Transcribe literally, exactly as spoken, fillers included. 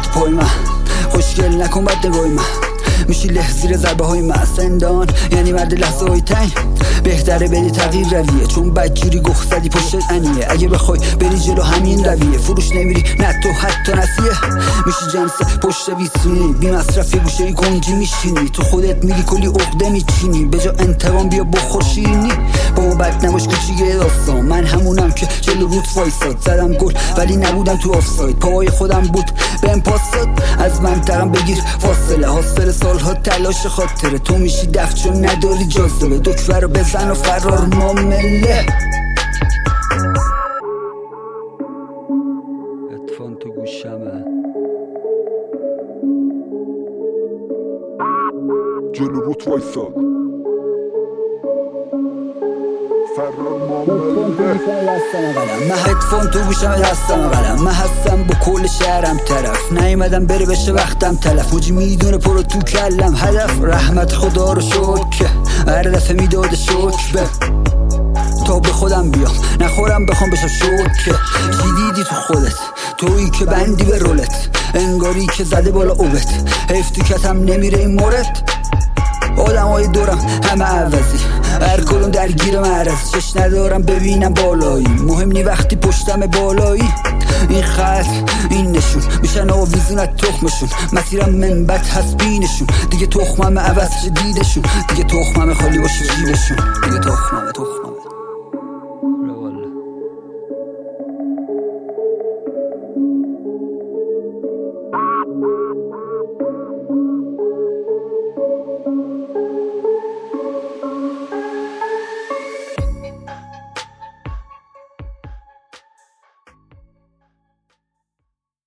تو پای من خوشگل نکن بد نگاهی من میشی له زیر ضربه های من زندان یعنی مرد لحظه های تنگ بهتره بری تغییر رویه چون بدگیری گخ زدی پشت انیه اگه بخوای بری جلو همین رویه فروش نمیری نه تو حتی نسیه میشی جنس پشت ویترینی بی مصرفی گوشه ای گنجی میشینی تو خودت میگی کلی عقده میچینی به جا انتقام بیا بخور شیرینی با ما بد نباش کوچیک داستان من همونم که جلو روت وایساد زدم گل ولی نبودم تو آفساید پاهای خودم بود بهم پاس داد از منطقم بگیر فاصله حاصل سالها تلاش خاطره تو میشی دفع چون نداری جاذبه دکمه رو بزن و فرار معامله اتفان تو گوشمه جلو روت وایساد فرار معامله من هدفون تو گوشم دستم قلم من هستم با کل شهرم طرف نیومدم بره بشه وقتم تلف موجی میدونه پرو تو کلم هدف رحمت خدا رو شکر هر دفعه میداده شکر به تا به خودم بیام نخورم بخوام بشم شکر چی دیدی تو خودت تویی که بندی به رولت انگاری که زده بالا اوبت حیف تو کتم نمیره این مورد آدم های دورم همه عوضی هر کلون درگیر معرض چش ندارم ببینم بالایی مهم نی وقتی پشتم بالایی این خط این نشون میشن آویزونت تخمشون مسیرم منبت هست بینشون دیگه تخمم عوض چه دیدشون دیگه تخمم خالی باشه جیبشون دیگه تخمم تخمم